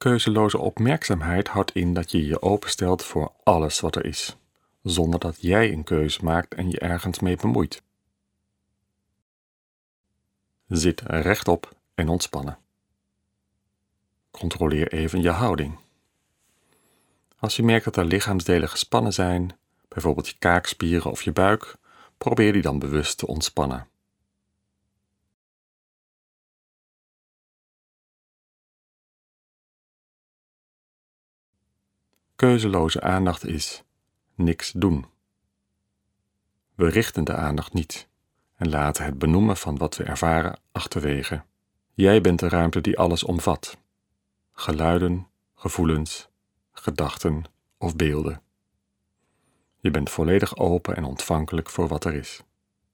Keuzeloze opmerkzaamheid houdt in dat je je openstelt voor alles wat er is, zonder dat jij een keuze maakt en je ergens mee bemoeit. Zit rechtop en ontspannen. Controleer even je houding. Als je merkt dat er lichaamsdelen gespannen zijn, bijvoorbeeld je kaakspieren of je buik, probeer die dan bewust te ontspannen. Keuzeloze aandacht is niks doen. We richten de aandacht niet en laten het benoemen van wat we ervaren achterwege. Jij bent de ruimte die alles omvat. Geluiden, gevoelens, gedachten of beelden. Je bent volledig open en ontvankelijk voor wat er is.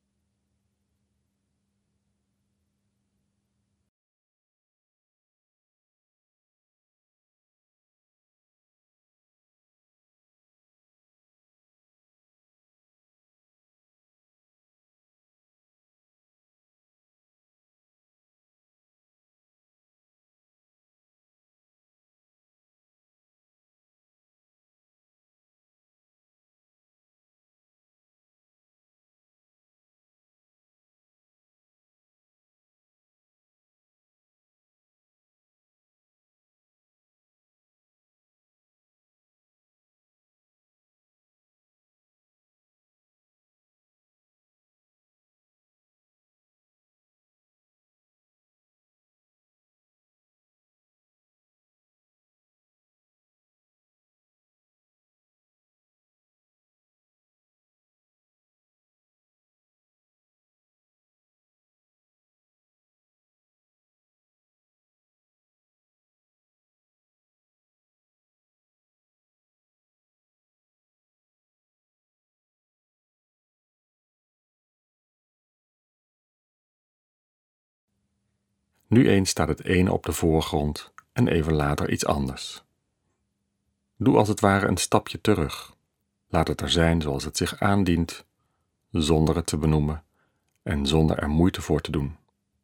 Nu eens staat het ene op de voorgrond en even later iets anders. Doe als het ware een stapje terug. Laat het er zijn zoals het zich aandient, zonder het te benoemen en zonder er moeite voor te doen.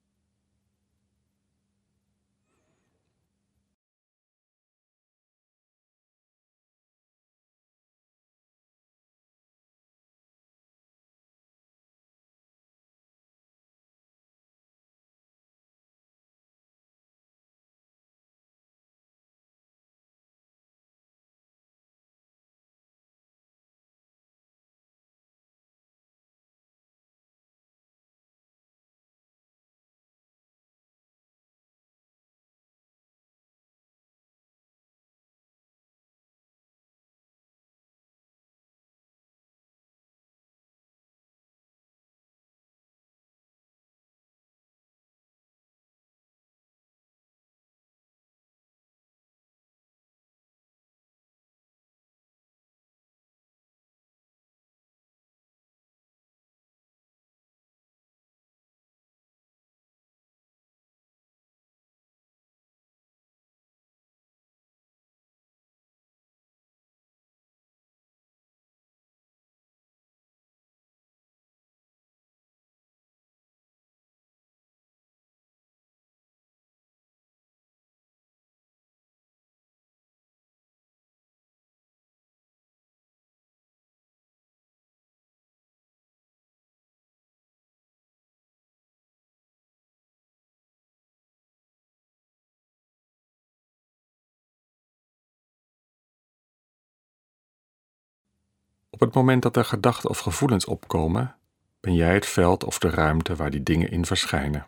Op het moment dat er gedachten of gevoelens opkomen, ben jij het veld of de ruimte waar die dingen in verschijnen.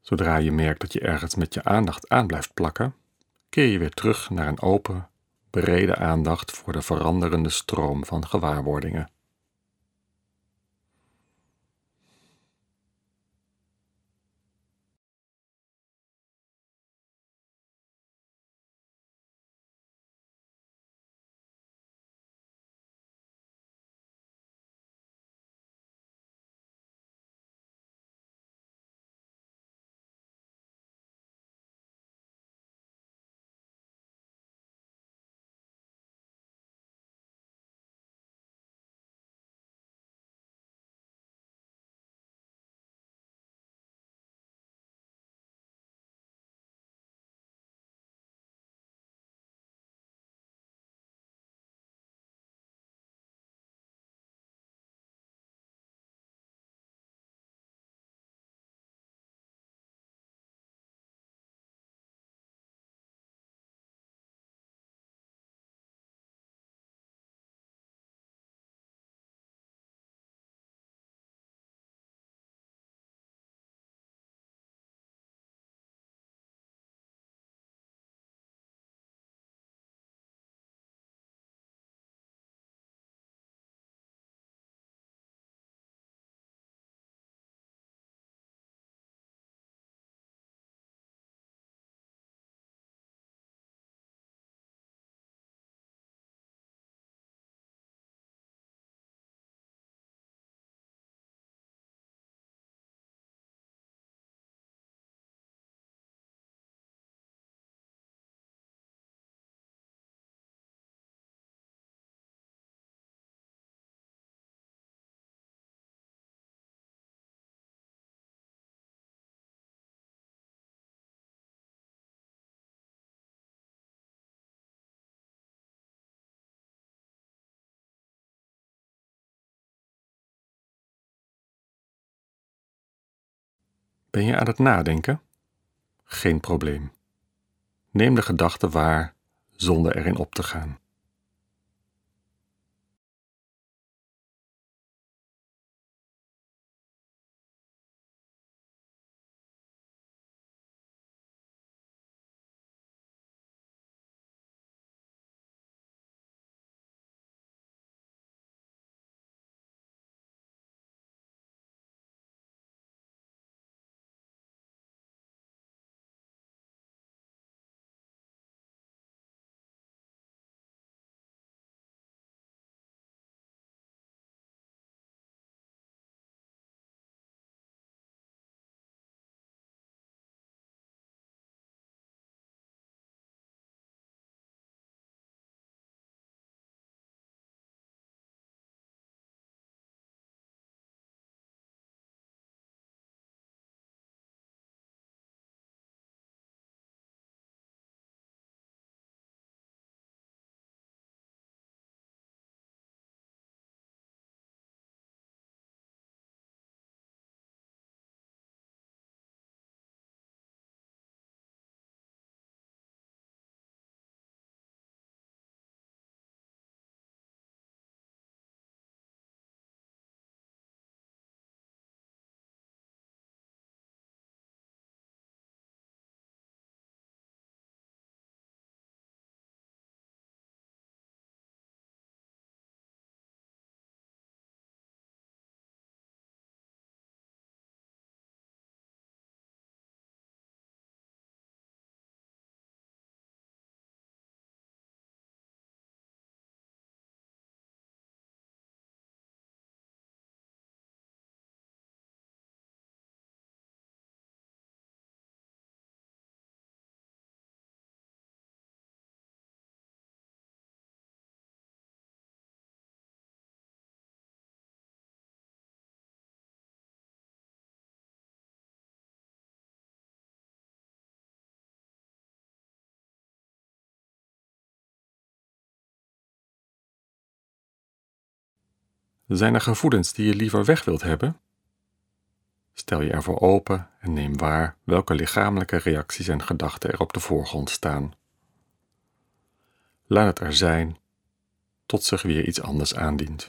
Zodra je merkt dat je ergens met je aandacht aan blijft plakken, keer je weer terug naar een open, brede aandacht voor de veranderende stroom van gewaarwordingen. Ben je aan het nadenken? Geen probleem. Neem de gedachte waar zonder erin op te gaan. Zijn er gevoelens die je liever weg wilt hebben? Stel je ervoor open en neem waar welke lichamelijke reacties en gedachten er op de voorgrond staan. Laat het er zijn tot zich weer iets anders aandient.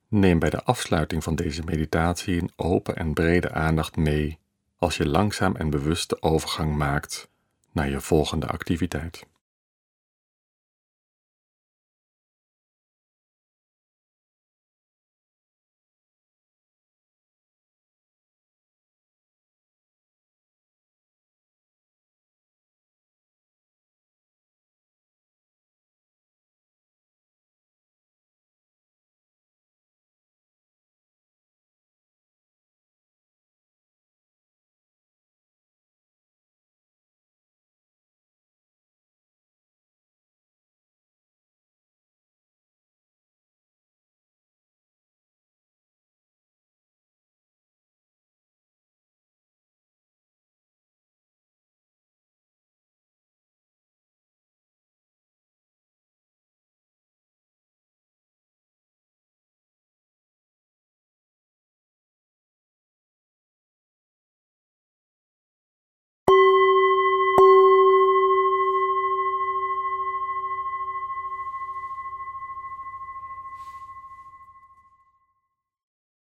Neem bij de afsluiting van deze meditatie een open en brede aandacht mee als je langzaam en bewust de overgang maakt naar je volgende activiteit.